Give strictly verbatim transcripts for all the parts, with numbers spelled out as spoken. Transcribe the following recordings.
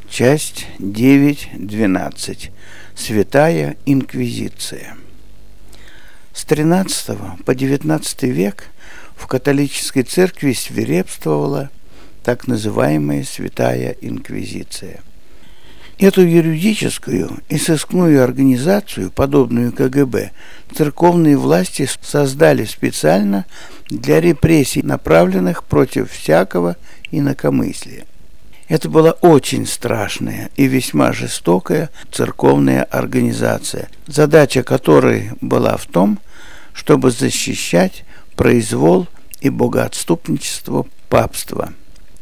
Часть девять двенадцать. Святая Инквизиция. С тринадцатого по девятнадцатый век в католической церкви свирепствовала так называемая Святая Инквизиция. Эту юридическую и сыскную организацию, подобную ка гэ бэ, церковные власти создали специально для репрессий, направленных против всякого инакомыслия. Это была очень страшная и весьма жестокая церковная организация, задача которой была в том, чтобы защищать произвол и богоотступничество папства.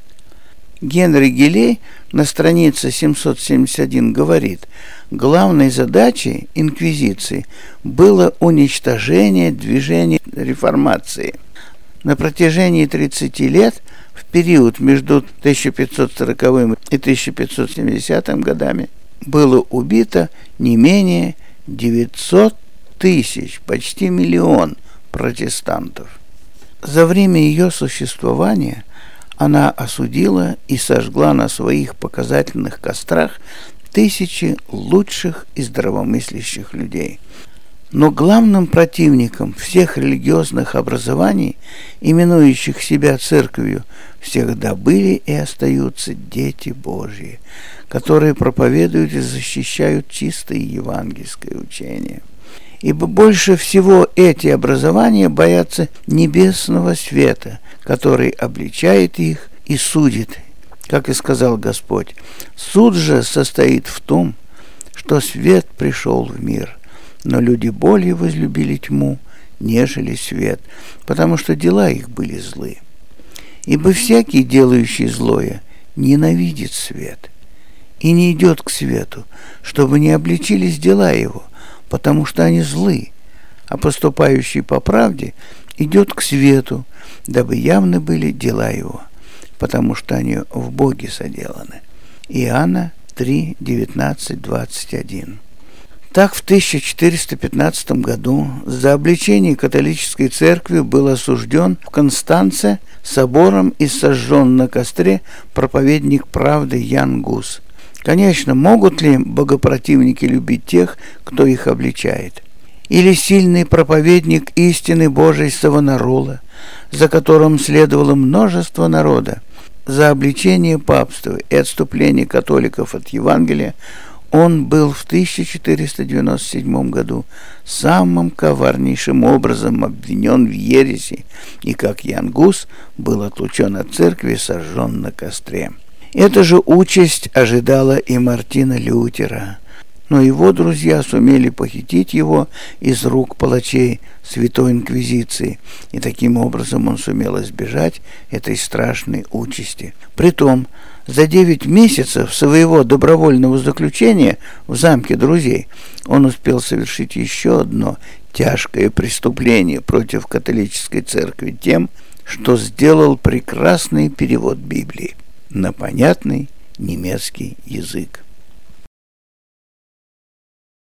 Генри Гилей на странице семьсот семьдесят один говорит: главной задачей инквизиции было уничтожение движения реформации. На протяжении тридцати лет, в период между тысяча пятьсот сороковым и тысяча пятьсот семидесятым годами, было убито не менее девятьсот тысяч, почти миллион протестантов. За время ее существования она осудила и сожгла на своих показательных кострах тысячи лучших и здравомыслящих людей. Но главным противником всех религиозных образований, именующих себя церковью, всегда были и остаются дети Божьи, которые проповедуют и защищают чистое евангельское учение. Ибо больше всего эти образования боятся небесного света, который обличает их и судит, как и сказал Господь. Суд же состоит в том, что свет пришел в мир, но люди более возлюбили тьму, нежели свет, потому что дела их были злы. Ибо всякий, делающий злое, ненавидит свет и не идет к свету, чтобы не обличились дела его, потому что они злы, а поступающий по правде идет к свету, дабы явны были дела его, потому что они в Боге соделаны. Иоанна три девятнадцать двадцать один. Так в тысяча четыреста пятнадцатом году за обличение католической церкви был осужден в Констанце собором и сожжен на костре проповедник правды Ян Гус. Конечно, могут ли богопротивники любить тех, кто их обличает? Или сильный проповедник истины Божией Савонарола, за которым следовало множество народа, за обличение папства и отступление католиков от Евангелия, он был в тысяча четыреста девяносто седьмом году самым коварнейшим образом обвинен в ереси и, как Ян Гус, был отлучен от церкви и сожжен на костре. Эта же участь ожидала и Мартина Лютера, но его друзья сумели похитить его из рук палачей Святой Инквизиции, и таким образом он сумел избежать этой страшной участи. Притом, за девять месяцев своего добровольного заключения в замке друзей он успел совершить еще одно тяжкое преступление против католической церкви тем, что сделал прекрасный перевод Библии на понятный немецкий язык.